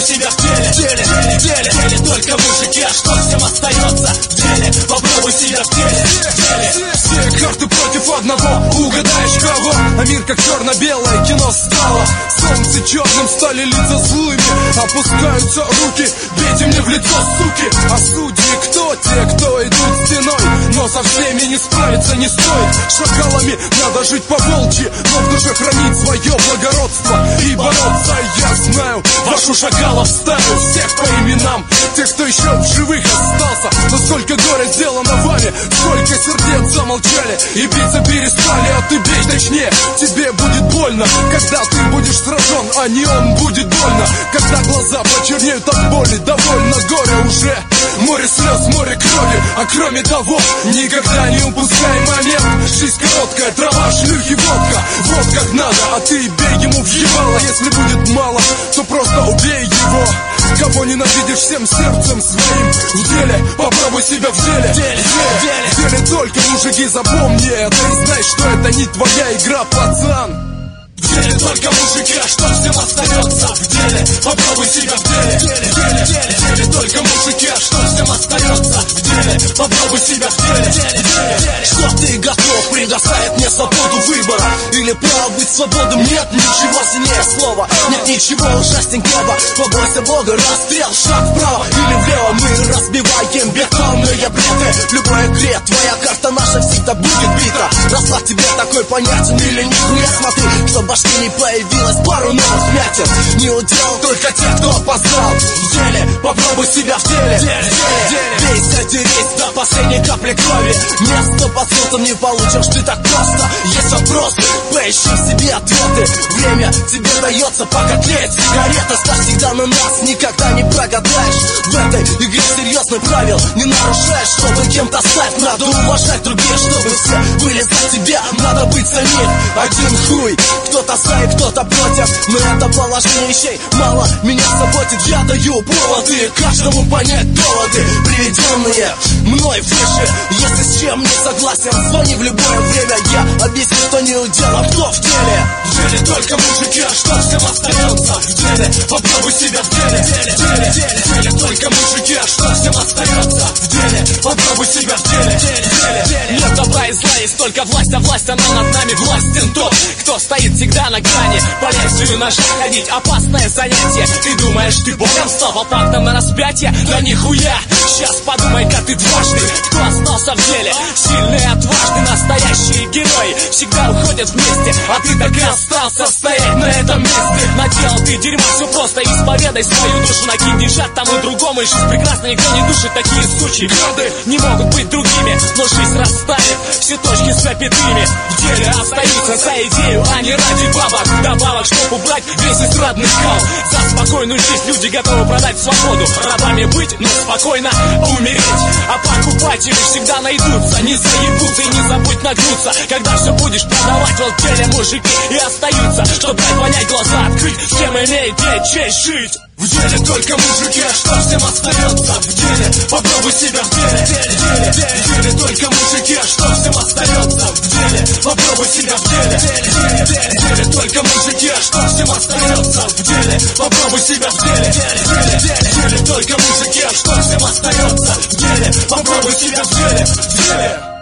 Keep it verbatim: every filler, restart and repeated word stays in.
себя в деле, в деле, в деле, в деле только мужики, а что всем остается? В деле, попробуй себя в деле, в деле. Все карты против одного, угадаешь кого? А мир как черно-белое кино стало. Солнце черным, стали лица злыми, опускаются руки, бейте мне в лицо, суки. А судьи кто? Те, кто идут стеной, но со всеми не справиться не стоит. Шакалами надо жить по-волчьи, но в душе хранить свое благородство и бороться. Я знаю вашу шакалов стаю, всех по именам, тех, кто еще в живых остался. Но сколько горя сделано вами, сколько сердец замолчали и биться перестали. А ты бей точнее, тебе будет больно, когда ты будешь сражен, а не он будет больно. Когда глаза почернеют от боли, довольно горя уже. Море слез, море крови, а кроме того, никогда не упускай момент. Жизнь короткая, трава, шлюхи, водка. Вот как надо, а ты бей ему в ебало. Если будет мало, то просто убей его. Кого ненавидишь всем сердцем своим, в деле, попробуй себя в деле. В деле, в деле, в деле только мужики, запомни это и знай, что это не твоя игра, пацан. В деле только мужики, а что всем остается? В деле, попробуй себя в деле, в деле, в деле, в деле, в деле только мужики, а что всем остается? В деле, попробуй себя в деле, в деле, в деле, в деле. Что ты готов предоставить мне свободу выбора? Или право быть свободным? Нет ничего сильнее слова, нет ничего ужасненького. Побойся Бога, расстрел, шаг вправо или влево. Мы разбиваем бетонные плиты. В любой игре твоя карта наша всегда будет бита. Расклад тебе такой понятен или нихуя смотри, что в башке не появилось пару новых мятин. Не удел только те, кто опоздал. В деле, попробуй себя в деле, в деле, в деле. Бейся, дерись до последней капли крови. Место под солнцем не получишь ты так просто. Есть вопросы, поищи в себе ответы. Время тебе дается пока тлеет сигарета. Ставь всегда на нас, никогда не прогадаешь. В этой игре серьезных правил не нарушаешь. Чтобы кем-то стать, надо уважать других. Чтобы все были за тебя, надо быть за них. Один хуй, кто-то за и кто-то против, но это положение вещей мало меня заботит. Я даю поводы каждому понять доводы, приведенные мной выше. Если с чем не согласен, звони в любое время. Я объясню, что не удел, а кто в деле. В деле только мужики, а что всем остается? В деле, попробуй себя в деле, в деле, в деле, в деле, в деле только мужики, а что всем остается? В деле, попробуй себя в деле, в деле, в деле, в деле. Нет добра и зла, есть только власть, а власть она над нами властен тот, кто стоит всегда на грани. По лезвию ножа ходить опасное занятие. Ты думаешь, ты богом стал, волпактом на распятие? Да нихуя, сейчас подумай-ка ты дважды. Кто остался в деле? Сильные, отважные, настоящие герои всегда уходят вместе, а ты так и остался стоять на этом месте. Наделал ты дерьма, все просто, исповедай свою душу. Накинь деньжат тому другому, и жизнь прекрасна, никто не душит. Такие сучьи гады не могут быть другими, но жизнь расставит все точки с запятыми. В деле остаются за идею, а не ради бабок. Добавок, чтоб убрать весь эстрадный кал. За спокойную жизнь люди готовы продать свободу, рабами быть, но спокойно умереть. А покупатели всегда найдутся, не заебутся и не забудь нагнуться. Когда все будешь продавать, вот в деле мужики и остаются, чтоб дать понять, глаза открыть, всем имеет честь жить. В деле только мужики, а что всем остается? В деле, попробуй себя в деле, в деле, в деле, в деле, в деле только мужики, а что всем остается? В деле, попробуй себя в деле, в деле, в деле, в деле, в деле только мужики, а что всем остается? В деле, попробуй себя в деле, в деле, в деле, в деле, в деле только мужики, а что всем остается? В деле, попробуй себя в деле, в деле.